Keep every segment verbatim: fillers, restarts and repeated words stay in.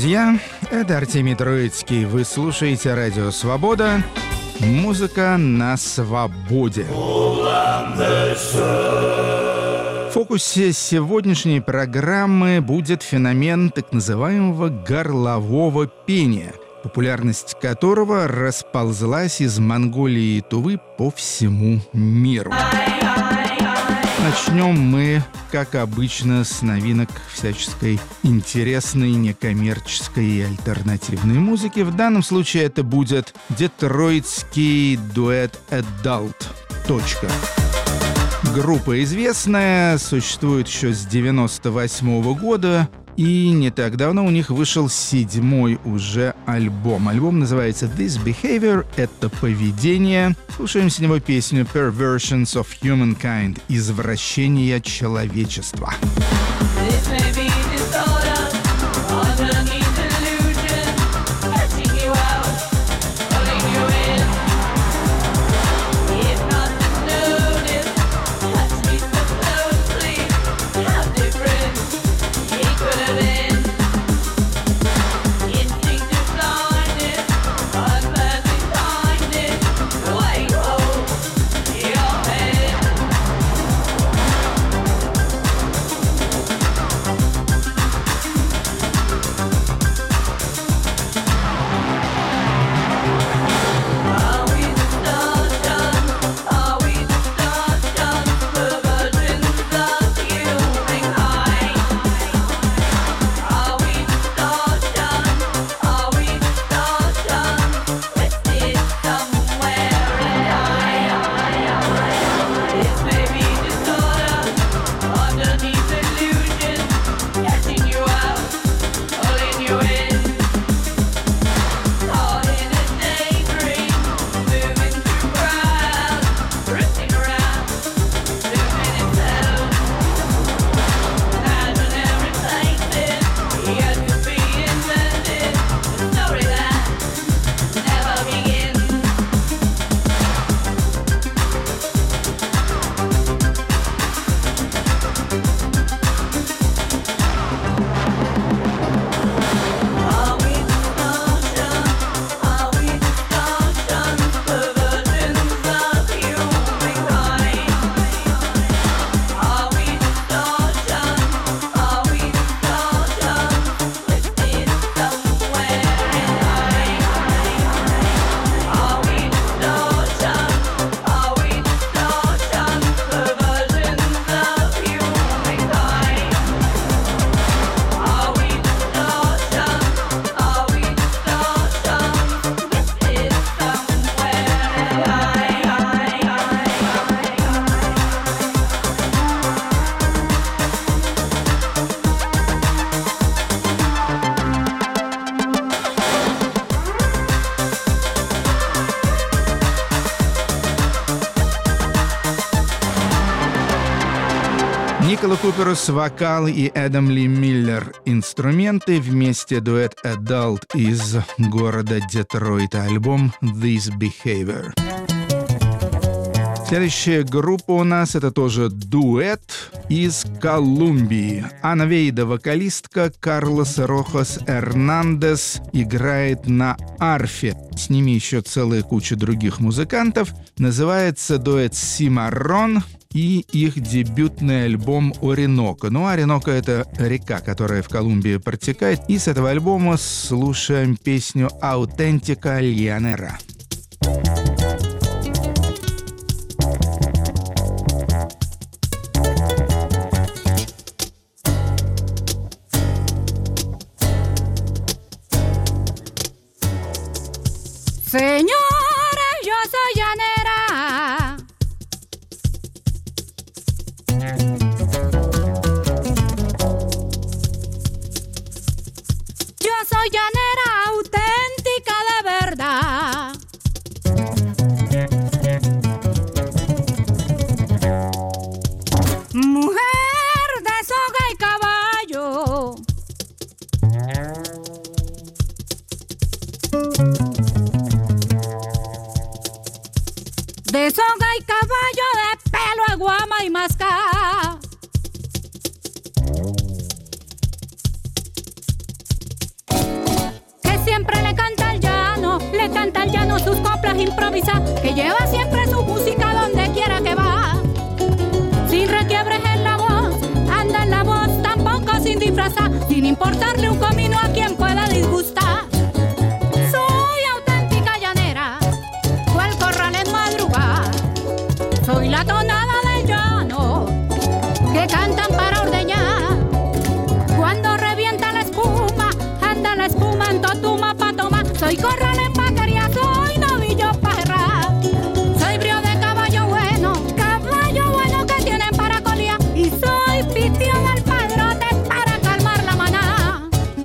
друзья, это Артемий Троицкий. Вы слушаете Радио Свобода. Музыка на свободе. В фокусе сегодняшней программы будет феномен так называемого горлового пения, популярность которого расползлась из Монголии и Тувы по всему миру. Начнем мы, как обычно, с новинок всяческой интересной, некоммерческой и альтернативной музыки. В данном случае это будет детройтский дуэт Adult. Точка. Группа известная, существует еще с девяносто восьмого года, и не так давно у них вышел седьмой уже альбом. Альбом называется This Behavior — это поведение. Слушаем с него песню Perversions of Humankind — извращение человечества. Никола Куперус — вокал и Эдам Ли Миллер — инструменты, вместе дуэт Adult из города Детройта, альбом This Behavior. Следующая группа у нас — это тоже дуэт из Колумбии. Анна Вейда — вокалистка, Карлос Рохас Эрнандес играет на арфе. С ними еще целая куча других музыкантов. Называется дуэт «Симаррон» и их дебютный альбом «Ориноко». Ну, Ориноко — это река, которая в Колумбии протекает. И с этого альбома слушаем песню «Аутентика Льянера». Señora, yo soy llanera. Yo soy llanera auténtica de verdad. Mujer de soga y caballo. De soga y caballo, de pelo de guama y masca. darle un comino a quien pueda disgustar. Soy auténtica llanera, cual corral en madrugada. Soy la tonada del llano que cantan para ordeñar. Cuando revienta la espuma, anda la espuma en totuma pa' tomar. Soy corral en paquería, soy novillo pa' herrar. Soy brío de caballo bueno, caballo bueno que tienen para colía. Y soy pitio del padrote para calmar la manada.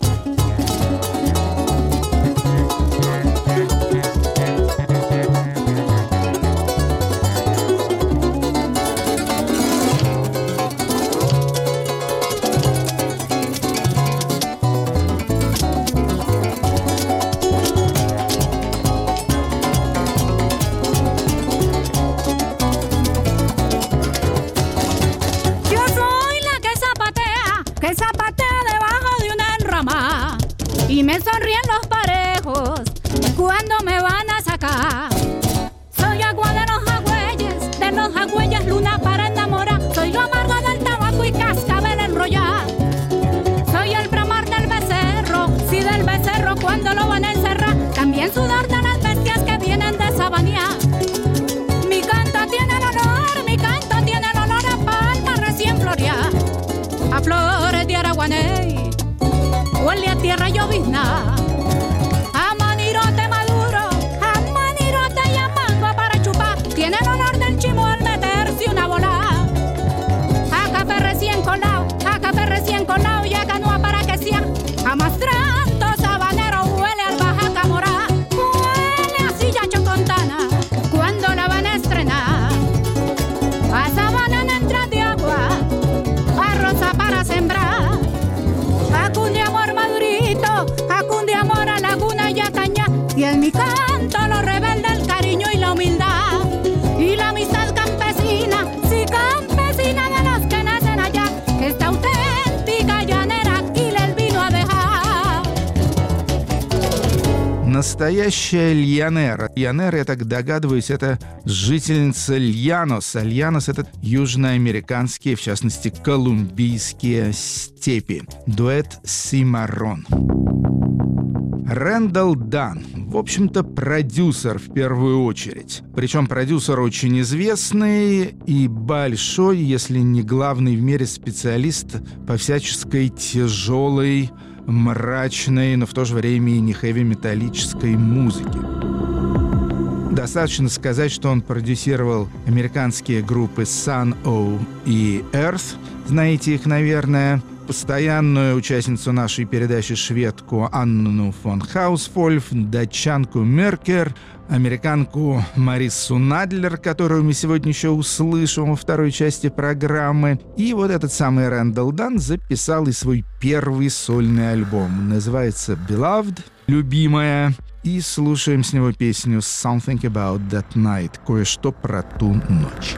Y me sonríen los parejos cuando me van a sacar. Soy agua de los jagüeyes, de los jagüeyes luna para enamorar. Soy lo amargo del tabaco y cascabel enrollar. Soy el bramar del becerro, sí del becerro cuando lo van a encerrar. También sudor de las bestias que vienen de Sabanía. Mi canto tiene el olor, mi canto tiene el olor a palma recién floreada, a flores de araguaney, huele a tierra llovizna, a manirote maduro, a manirote y a mango para chupar. Tiene el olor del chimo al meterse una bola, a café recién colado, a café recién colado y a canoa para que sea. A mastranto sabanero huele al Baja Camorá, huele a silla chocontana cuando la van a estrenar. A sabana en entrada de agua, a rosa para sembrar. Acunde amor madurito, acunde amor a laguna y a caña. Y en mi canto lo rebelde el cariño y la humildad. Y la amistad campesina, sí campesina de los que nacen allá. Que esta auténtica llanera aquí les vino a dejar. Настоящая льянера. Льянера, я так догадываюсь, это жительница Льянос. А Льянос — это южноамериканские, в частности, колумбийские степи. Дуэт «Симаррон». Рэндалл Дан, в общем-то, продюсер в первую очередь. Причем продюсер очень известный и большой, если не главный в мире специалист по всяческой тяжелой, мрачной, но в то же время и не хэви-металлической музыке. Достаточно сказать, что он продюсировал американские группы Sun O и Earth, знаете их, наверное, постоянную участницу нашей передачи шведку Анну фон Хаусфольф, датчанку Меркер, американку Мариссу Надлер, которую мы сегодня еще услышим во второй части программы. И вот этот самый Рэндалл Дан записал и свой первый сольный альбом. Называется «Beloved», «Любимая». И слушаем с него песню «Something About That Night», «Кое-что про ту ночь».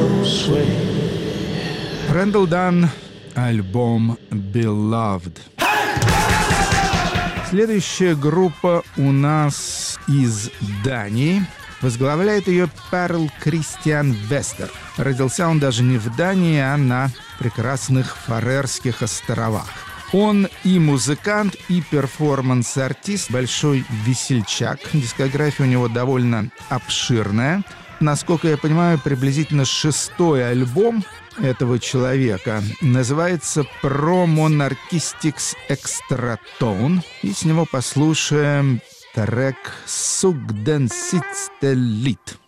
Рэндалл Данн, альбом «Beloved». Следующая группа у нас из Дании. Возглавляет ее Перл Кристиан Вестер. Родился он даже не в Дании, а на прекрасных Фарерских островах. Он и музыкант, и перформанс-артист, большой весельчак. Дискография у него довольно обширная. Насколько я понимаю, приблизительно шестой альбом этого человека называется «Pro Monarchistics Extra Tone». И с него послушаем трек «Sugden Siste Lit».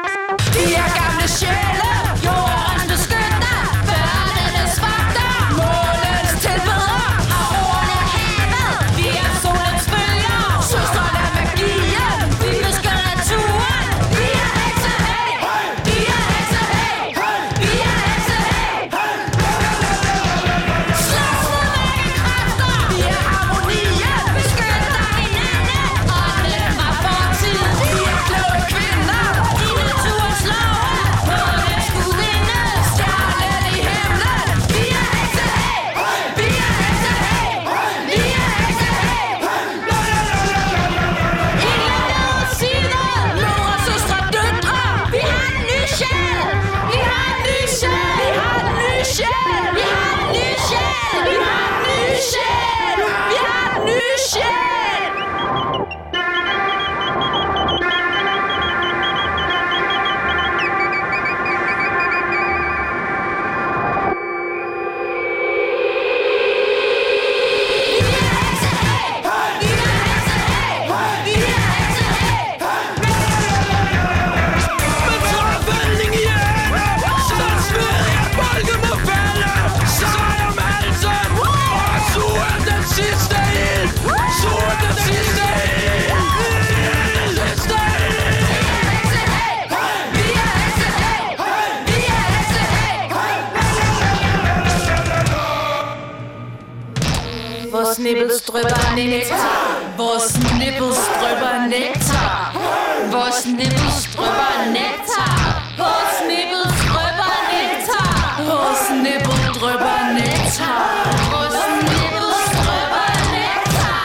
Vores nipples drypper nektar. Vores nipples drypper nektar. Vores nipples drypper nektar. Vores nipples drypper nektar. Vores nipples drypper nektar. Vores nipples drypper nektar.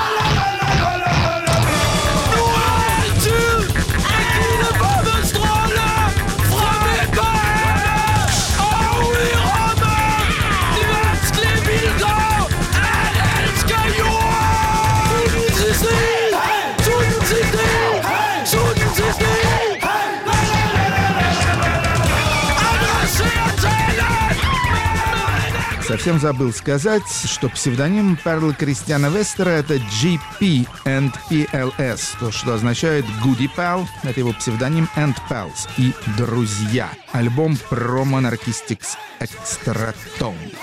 Nu er altid at dine våbenstråler fra mit barn og ud i rummet. De vanskelige vilkår. Совсем забыл сказать, что псевдоним Перла Кристиана Вестера — это джи пи and пи эл эс, то, что означает Goody Pal, это его псевдоним, and Pals и друзья. Альбом Pro Monarchistics Extra Tone.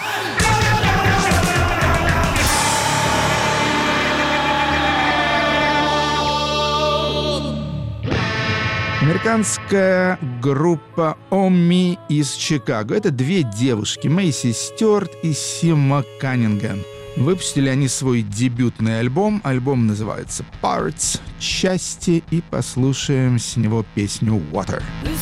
Американская группа Оми из Чикаго. Это две девушки, Мэйси Стюарт и Сима Каннингем. Выпустили они свой дебютный альбом. Альбом называется Parts, части, и послушаем с него песню Water.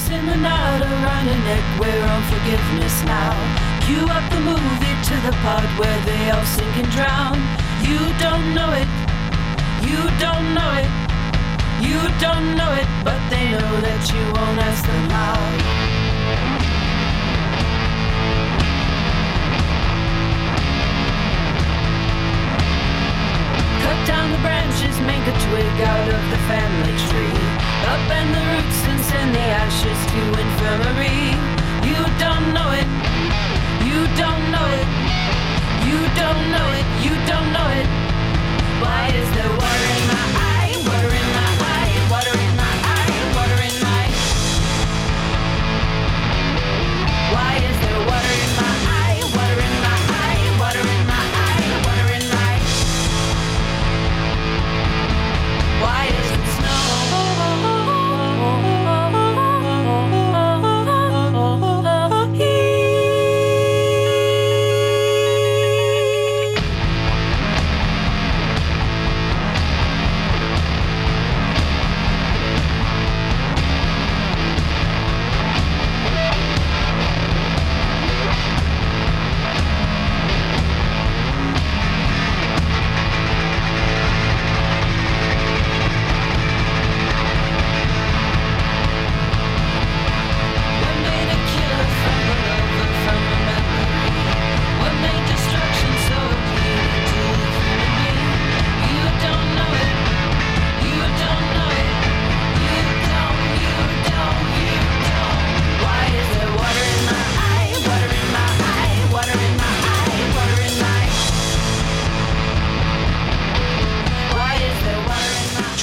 You don't know it, but they know that you won't ask them how. Cut down the branches, make a twig out of the family tree. Upend the roots and send the ashes to infirmary. You don't know it, you don't know it, you don't know it, you don't know it. Why is there water in my eye, water in my eye, water in my eye, water in my eye? Why is there water in my eye, water in my eye, water in my eye, water in my eye? Why is it snow?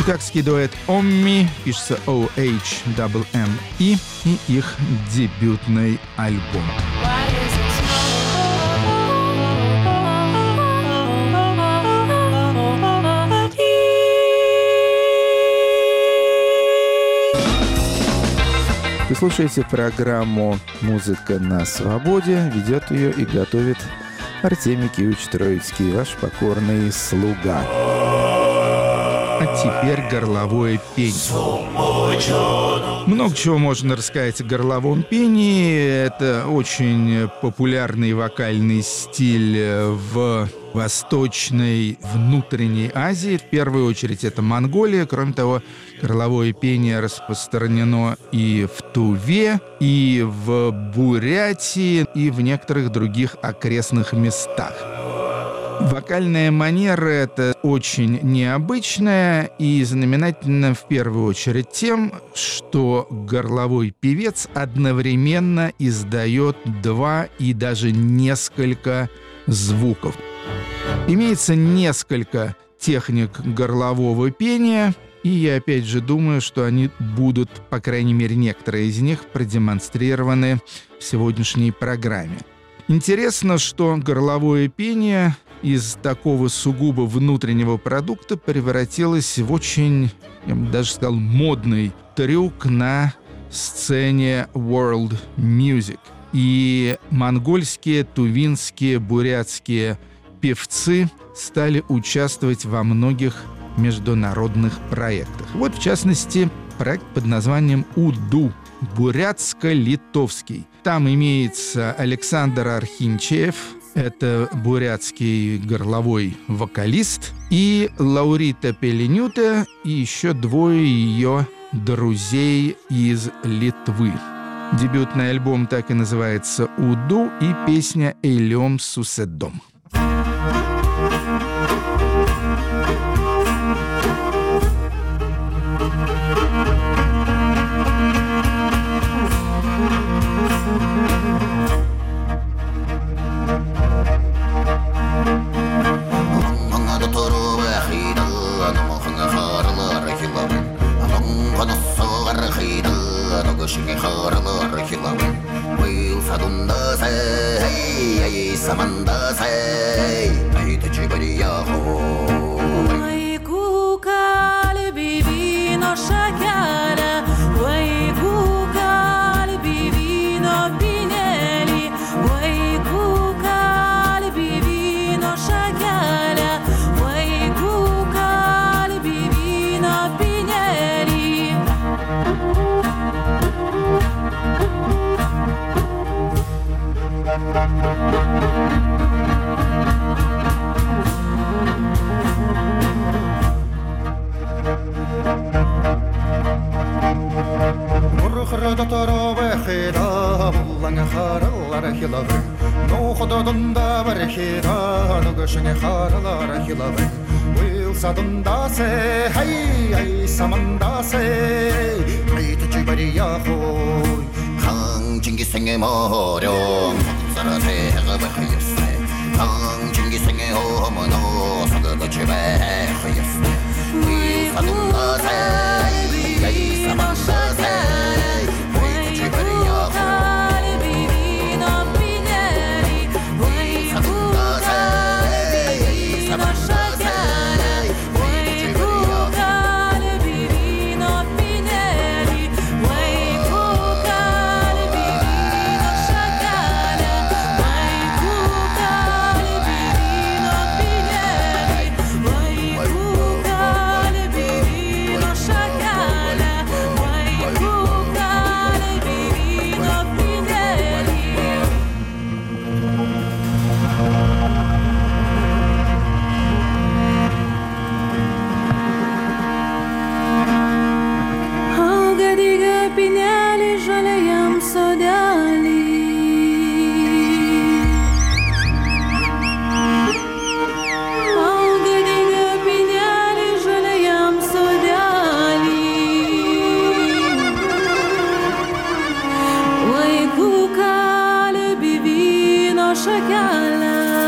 чикагский дуэт Омми, пишется о эйч эм эм и, и их дебютный альбом. Вы слушаете программу «Музыка на свободе». Ведет ее и готовит Артемий Киевич Троицкий, ваш покорный слуга. А теперь горловое пение. Много чего можно рассказать о горловом пении. Это очень популярный вокальный стиль в Восточной, внутренней Азии. В первую очередь это Монголия. Кроме того, горловое пение распространено и в Туве, и в Бурятии, и в некоторых других окрестных местах. Вокальная манера — это очень необычная и знаменательна в первую очередь тем, что горловой певец одновременно издает два и даже несколько звуков. Имеется несколько техник горлового пения, и я опять же думаю, что они будут, по крайней мере, некоторые из них продемонстрированы в сегодняшней программе. Интересно, что горловое пение из такого сугубо внутреннего продукта превратилось в очень, я бы даже сказал, модный трюк на сцене world music. И монгольские, тувинские, бурятские певцы стали участвовать во многих международных проектах. Вот, в частности, проект под названием «Уду» — бурятско-литовский. Там имеется Александр Архинчеев, это бурятский горловой вокалист, и Лаурита Пеленюта, и еще двое ее друзей из Литвы. Дебютный альбом так и называется «Уду» и песня «Эйлем Суседом».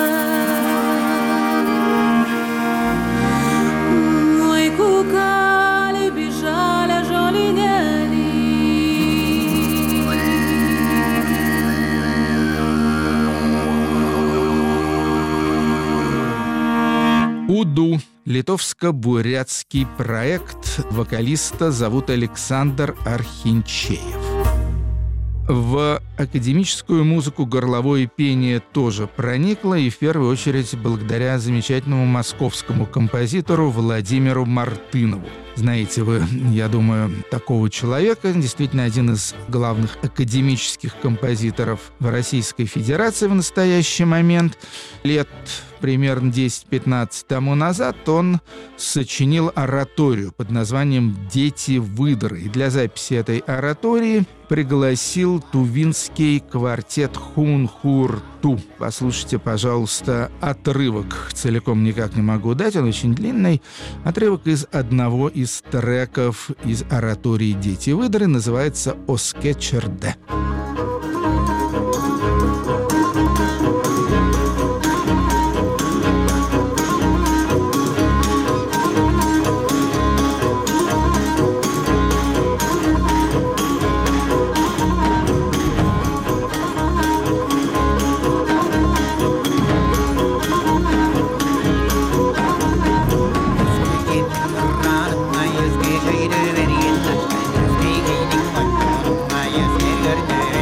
Ой, кука литовско-бурятский проект. Вокалиста зовут Александр Архинчеев. В академическую музыку горловое пение тоже проникло, и в первую очередь благодаря замечательному московскому композитору Владимиру Мартынову. Знаете вы, я думаю, такого человека, действительно один из главных академических композиторов в Российской Федерации в настоящий момент. Лет примерно десять-пятнадцать тому назад он сочинил ораторию под названием «Дети выдры». И для записи этой оратории пригласил тувинский квартет Хун-Хур-Ту. Послушайте, пожалуйста, отрывок. Целиком никак не могу дать, он очень длинный. Отрывок из одного из треков из оратории «Дети выдры», называется «Оскечерде». Yes,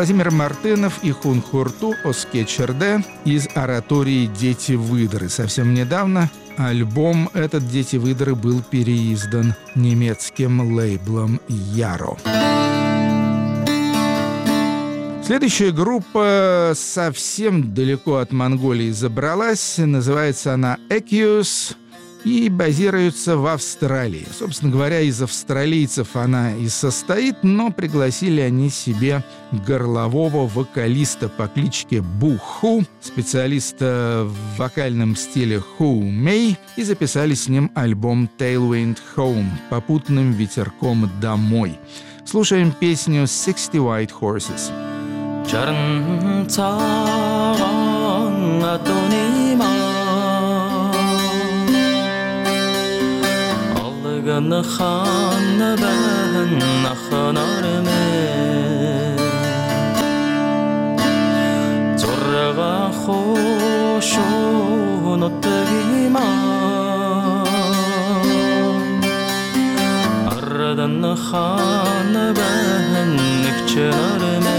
Владимир Мартынов и Хун Хурту Оскечерде из оратории «Дети выдры». Совсем недавно альбом этот «Дети выдры» был переиздан немецким лейблом «Яро». Следующая группа совсем далеко от Монголии забралась. Называется она «Экиус» и базируется в Австралии. Собственно говоря, из австралийцев она и состоит, но пригласили они себе горлового вокалиста по кличке Бу Ху, специалиста в вокальном стиле Ху Мэй, и записали с ним альбом «Tailwind Home» — «Попутным ветерком домой». Слушаем песню «sixty White Horses». Gana khana ben khanar me zorga khoshun otgima aradan khana ben nikchar me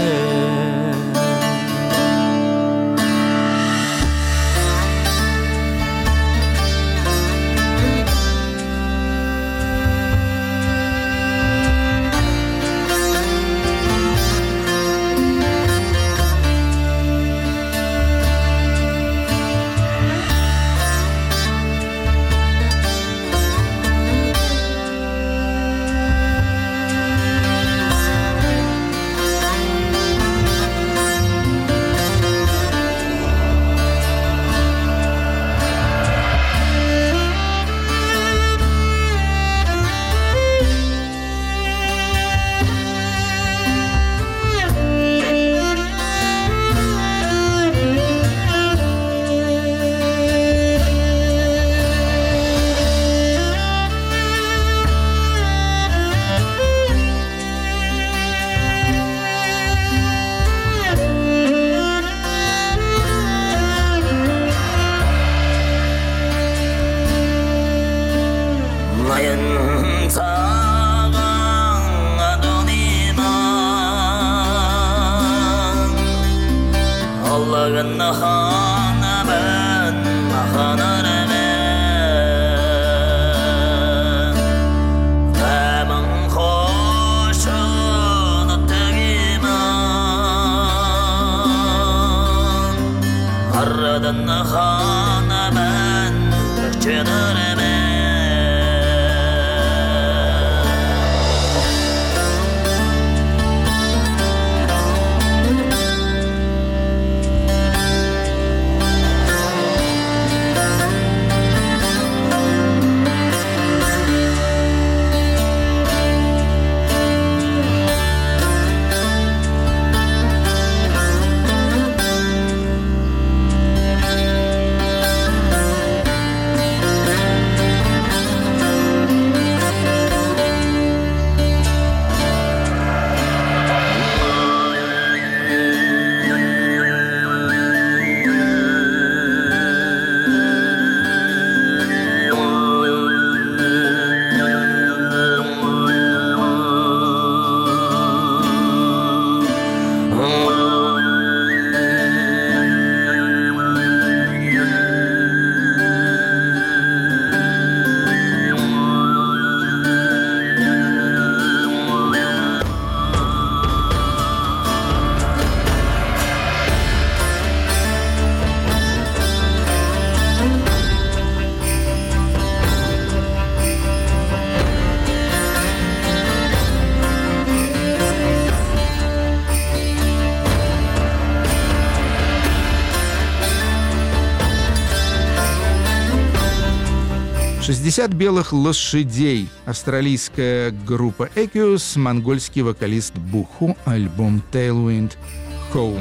шестьдесят белых лошадей. Австралийская группа Экиус, монгольский вокалист Бу Ху, альбом Tailwind Home.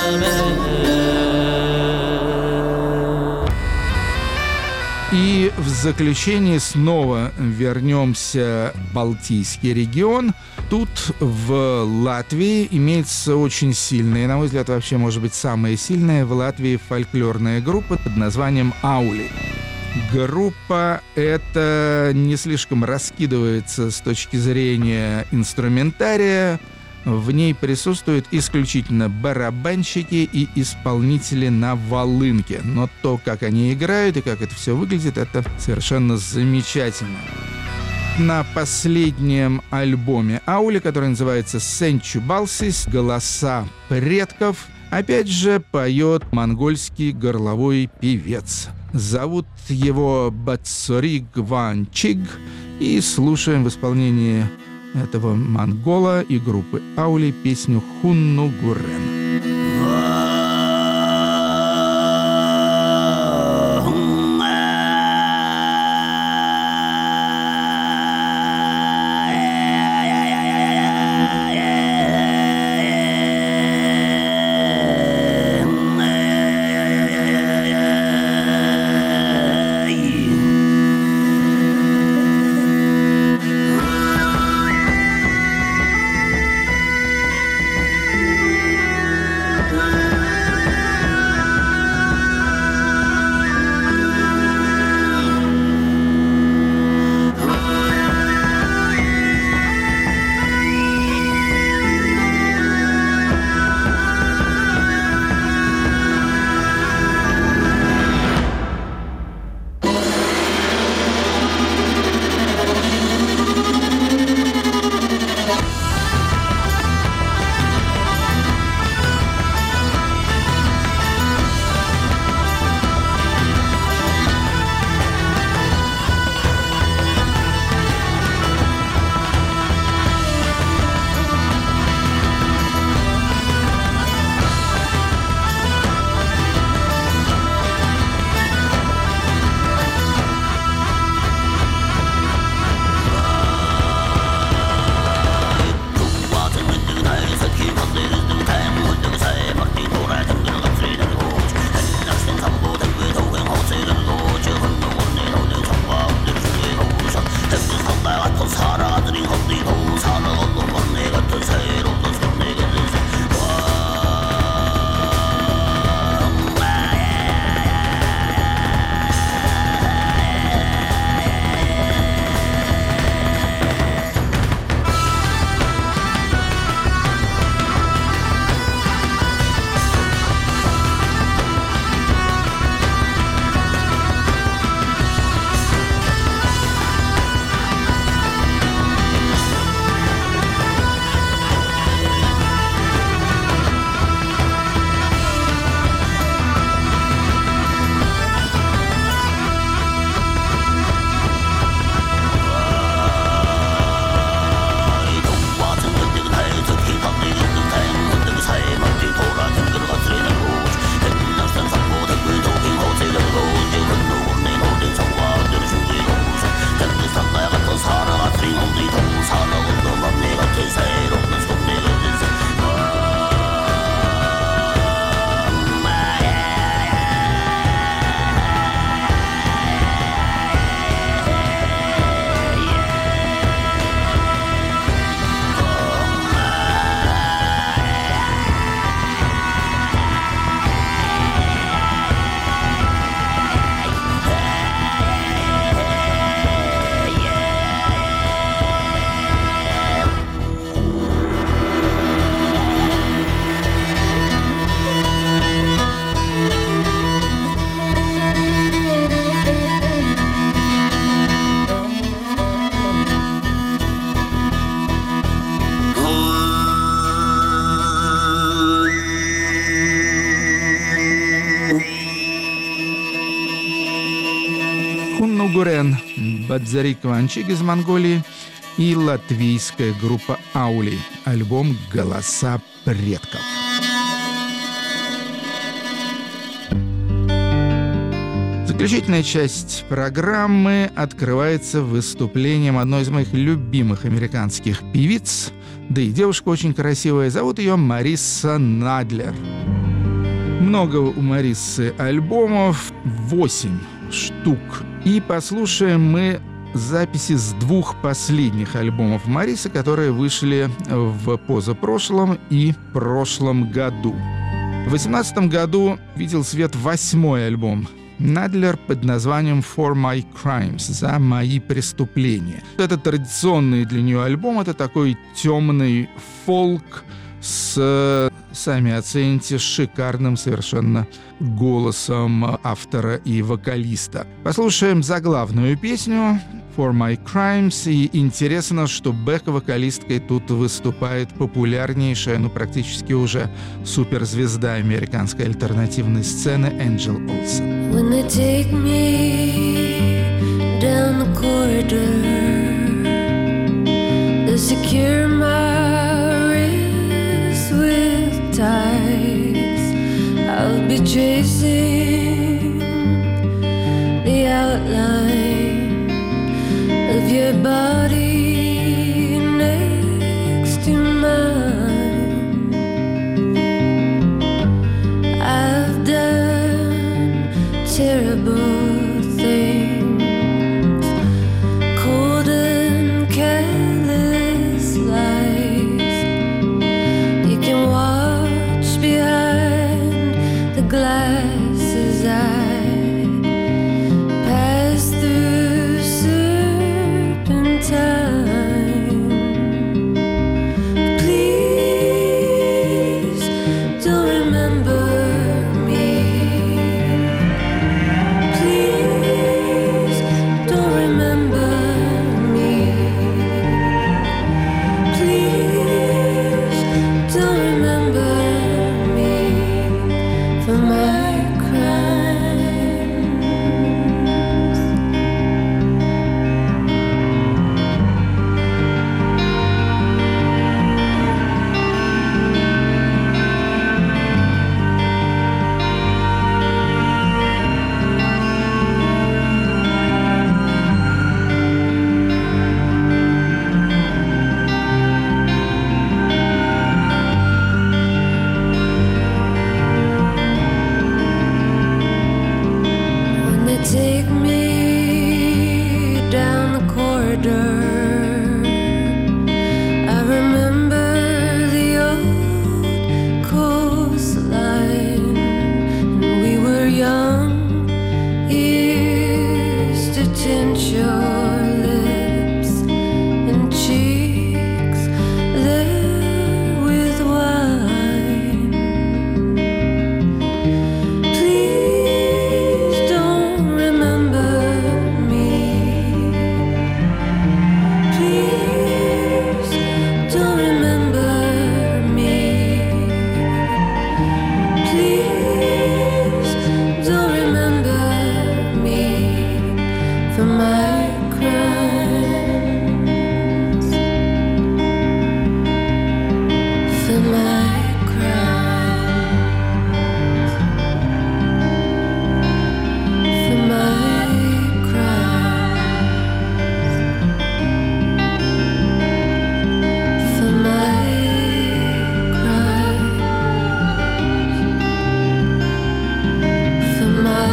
И в заключение снова вернемся в Балтийский регион. Тут в Латвии имеется очень сильная, на мой взгляд, вообще, может быть, самая сильная в Латвии фольклорная группа под названием «Аули». Группа эта не слишком раскидывается с точки зрения инструментария. В ней присутствуют исключительно барабанщики и исполнители на волынке. Но то, как они играют и как это все выглядит, это совершенно замечательно. На последнем альбоме Аули, который называется «Сенчу Балсис», «Голоса предков», опять же поет монгольский горловой певец. Зовут его Бацори Гванчиг, и слушаем в исполнении этого монгола и группы Аули песню «Хунну Гурен». Хунну Гурен, Бадзари Кванчиг из Монголии и латвийская группа Аули. Альбом «Голоса предков». Заключительная часть программы открывается выступлением одной из моих любимых американских певиц, да и девушка очень красивая, зовут ее Мариса Надлер. Много у Марисы альбомов, восемь штук И послушаем мы записи с двух последних альбомов Мариса, которые вышли в позапрошлом и прошлом году. В две тысячи восемнадцатом году видел свет восьмой альбом Надлер под названием «For My Crimes» — «За мои преступления». Это традиционный для нее альбом, это такой темный фолк с, сами оцените, шикарным совершенно голосом автора и вокалиста. Послушаем заглавную песню «For My Crimes», и интересно, что бэк-вокалисткой тут выступает популярнейшая, ну практически уже суперзвезда американской альтернативной сцены Энджел Олсен. When they take me down the corridor, they secure my wrist with ties. I'll be tracing the outline of your body next to mine. I've done terrible things, cold and careless lies. You can watch behind the glasses I pass through serpentine. Please don't remember me. Please don't remember me. Please don't remember me for my crimes. When they take me down the corridor, I remember the old coastline. And we were young, used to tint your lips and cheeks there with wine. Please don't remember me. Please don't remember me. Please don't remember me for my crimes. For my crimes. For my crimes. For my crimes. For my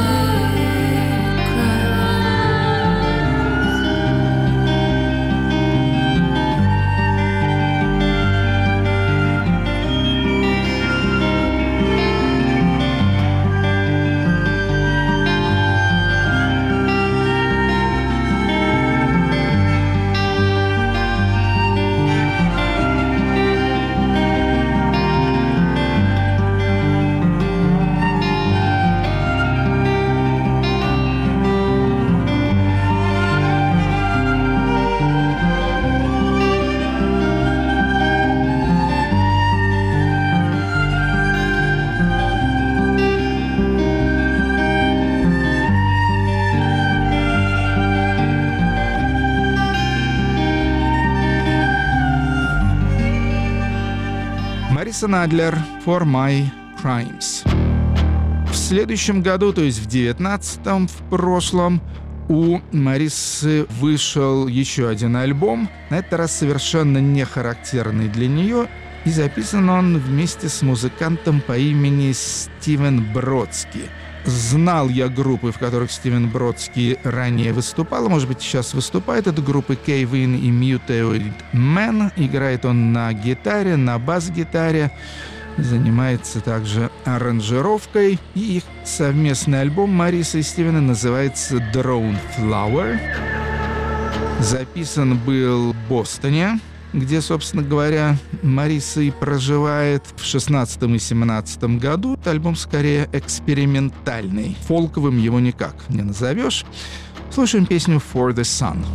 Мариса Надлер «For My Crimes». В следующем году, то есть в девятнадцатом, в прошлом, у Марисы вышел еще один альбом, на этот раз совершенно не характерный для нее, и записан он вместе с музыкантом по имени Стивен Бродски. знал я группы, в которых Стивен Бродский ранее выступал, может быть, сейчас выступает. Это группы Cave-In и Muted Man. Играет он на гитаре, на бас-гитаре. Занимается также аранжировкой. И их совместный альбом Марисы и Стивена называется Drone Flower. Записан был в Бостоне, где, собственно говоря, Мариса и проживает, в шестнадцатом и семнадцатом году. Альбом скорее экспериментальный. Фолковым его никак не назовешь. Слушаем песню «For the Sun».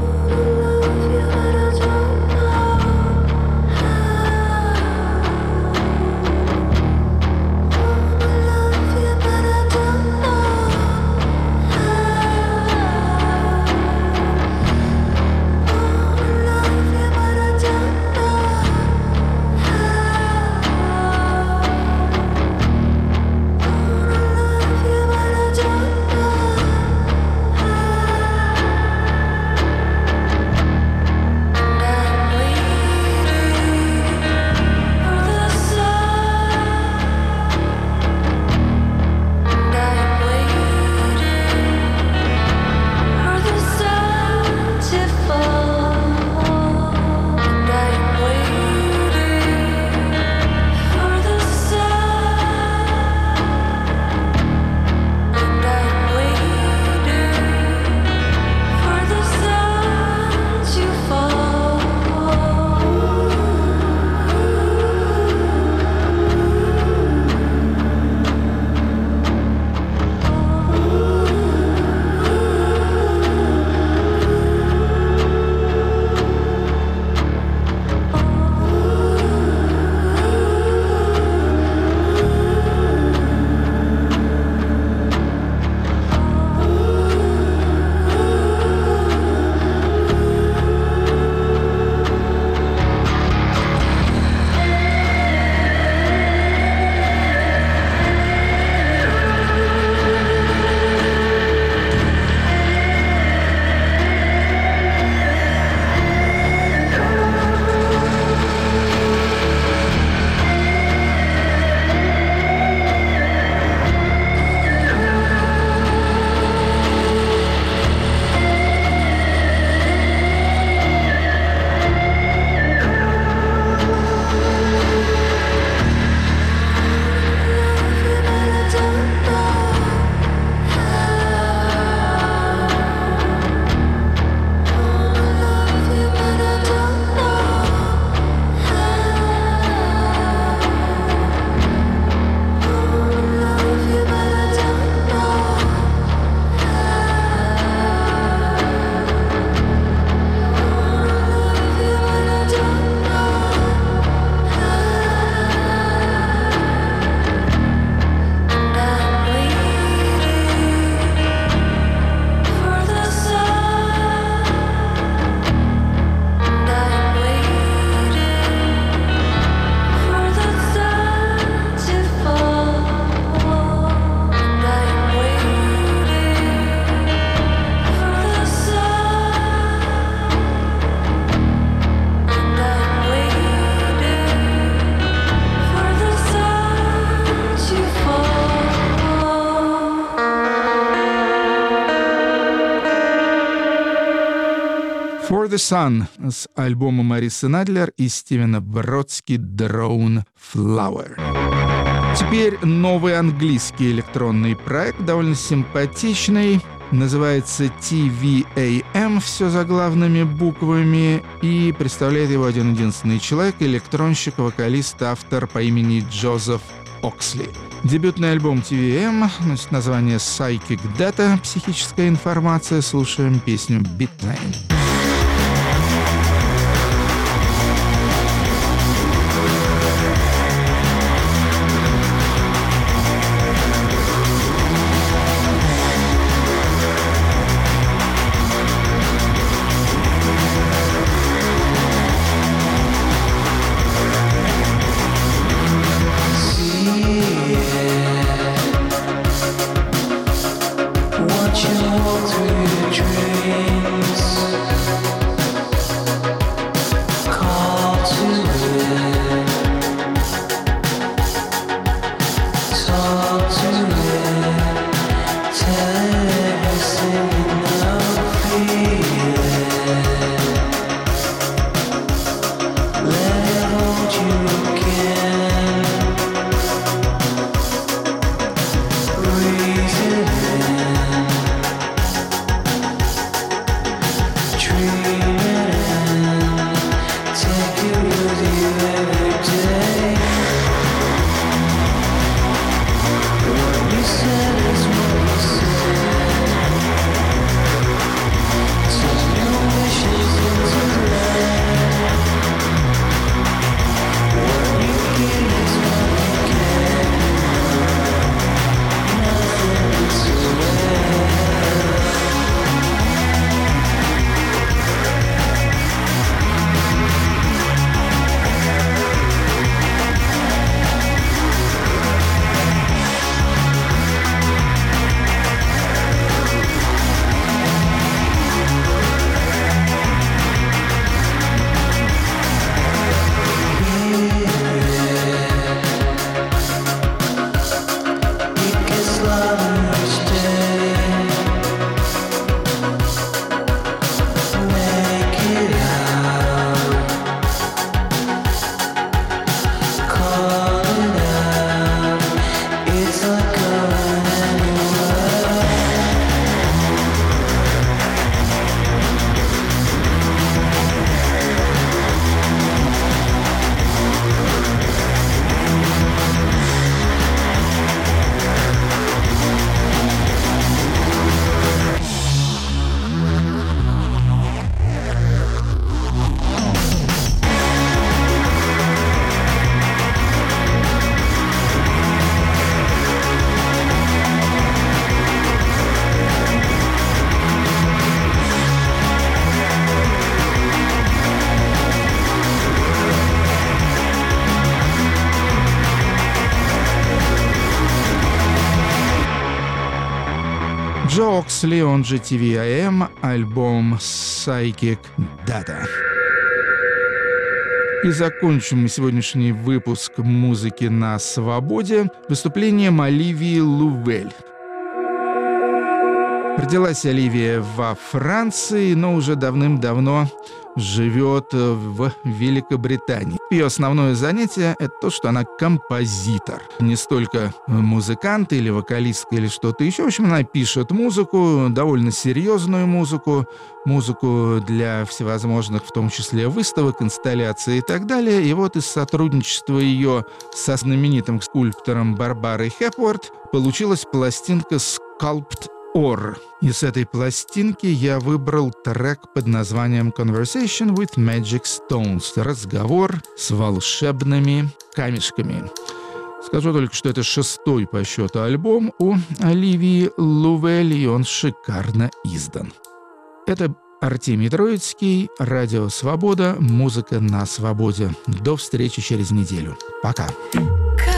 «For the Sun» с альбома Марисы Надлер и Стивена Бродски «Drone Flower». Теперь новый английский электронный проект, довольно симпатичный. Называется ти ви эй эм, все заглавными буквами, и представляет его один единственный человек, электронщик, вокалист, автор по имени Джозеф Оксли. Дебютный альбом ти ви эй эм носит название Psychic Data, психическая информация. Слушаем песню Bitlane. Watch you walk through the dreams. Джо Оксли, он же ти ви ай эм, альбом Psychic Data. И закончим мы сегодняшний выпуск музыки на свободе выступлением Оливии Лувель. Родилась Оливия во Франции, но уже давным-давно живет в Великобритании. Ее основное занятие — это то, что она композитор. Не столько музыкант или вокалистка или что-то еще. В общем, она пишет музыку, довольно серьезную музыку, музыку для всевозможных, в том числе выставок, инсталляций и так далее. И вот из сотрудничества ее со знаменитым скульптором Барбарой Хепворд получилась пластинка «Sculpt Or». И с этой пластинки я выбрал трек под названием «Conversation with Magic Stones» — «Разговор с волшебными камешками». Скажу только, что это шестой по счету альбом у Оливии Лувель, и он шикарно издан. Это Артемий Троицкий, Радио Свобода, музыка на свободе. До встречи через неделю. Пока.